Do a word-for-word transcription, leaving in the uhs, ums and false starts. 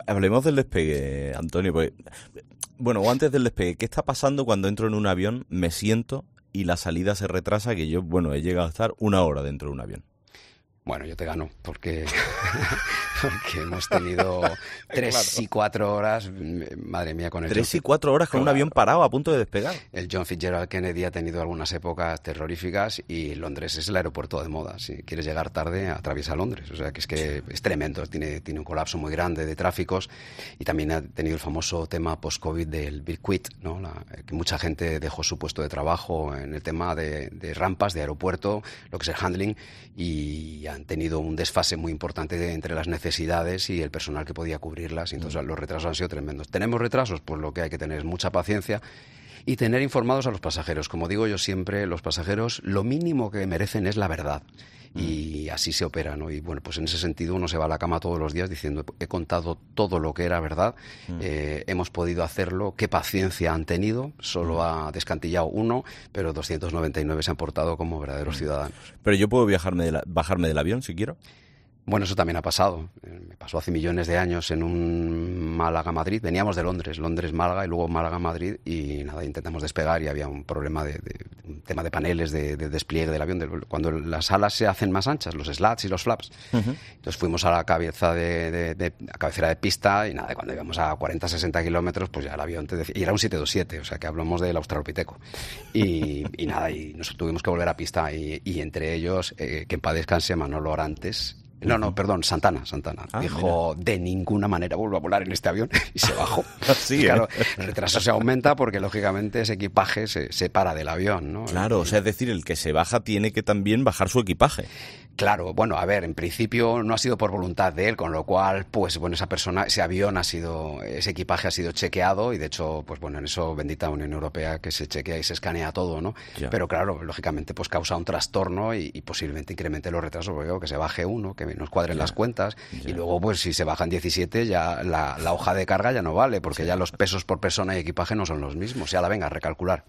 hablemos del despegue, Antonio. Porque, bueno, o antes del despegue, ¿qué está pasando cuando entro en un avión, me siento y la salida se retrasa? Que yo, bueno, he llegado a estar una hora dentro de un avión. Bueno, yo te gano, porque, porque hemos tenido tres claro. y cuatro horas, madre mía, con el... Tres John, y cuatro horas con claro. un avión parado a punto de despegar. El John Fitzgerald Kennedy ha tenido algunas épocas terroríficas y Londres es el aeropuerto de moda. Si quieres llegar tarde, atraviesa Londres. O sea, que es que es tremendo, tiene, tiene un colapso muy grande de tráficos y también ha tenido el famoso tema post-COVID del Big Quit, ¿no? La, que mucha gente dejó su puesto de trabajo en el tema de, de rampas, de aeropuerto, lo que es el handling, y han tenido un desfase muy importante de, entre las necesidades y el personal que podía cubrirlas, y entonces mm. los retrasos han sido tremendos. ¿Tenemos retrasos? Pues lo que hay que tener es mucha paciencia y tener informados a los pasajeros. Como digo yo siempre, los pasajeros lo mínimo que merecen es la verdad. Y así se opera, ¿no? Y bueno, pues en ese sentido uno se va a la cama todos los días diciendo, he contado todo lo que era verdad, mm. eh, hemos podido hacerlo, qué paciencia han tenido, solo mm. ha descantillado uno, pero doscientos noventa y nueve se han portado como verdaderos mm. ciudadanos. Pero yo puedo viajarme de la, bajarme del avión si quiero. Bueno, eso también ha pasado. Me pasó hace millones de años en un Málaga-Madrid. Veníamos de Londres, Londres-Málaga y luego Málaga-Madrid y nada, intentamos despegar y había un problema de, de un tema de paneles de, de despliegue del avión. De, cuando las alas se hacen más anchas, los slats y los flaps. Uh-huh. Entonces fuimos a la cabeza de, de, de a cabecera de pista y nada, cuando íbamos a cuarenta, sesenta kilómetros, pues ya el avión te decía, y era un siete veintisiete, o sea que hablamos del Australopiteco. Y, y nada, y nos tuvimos que volver a pista y, y entre ellos, eh, que en paz descanse Manolo Orantes. No, no, perdón, Santana, Santana. Ah, dijo, mira. De ninguna manera vuelvo a volar en este avión y se bajó. Sí, claro, ¿eh? El retraso se aumenta porque, lógicamente, ese equipaje se separa del avión, ¿no? Claro, y, o sea, es decir, el que se baja tiene que también bajar su equipaje. Claro, bueno, a ver, en principio no ha sido por voluntad de él, con lo cual, pues, bueno, esa persona, ese avión ha sido, ese equipaje ha sido chequeado y, de hecho, pues, bueno, en eso, bendita Unión Europea, que se chequea y se escanea todo, ¿no? Ya. Pero, claro, lógicamente, pues, causa un trastorno y, y posiblemente incremente los retrasos, porque, claro, que se baje uno, que nos cuadren ya. las cuentas ya. y luego, pues, si se bajan diecisiete, ya la, la hoja de carga ya no vale, porque sí. ya los pesos por persona y equipaje no son los mismos. Ya la venga a recalcular.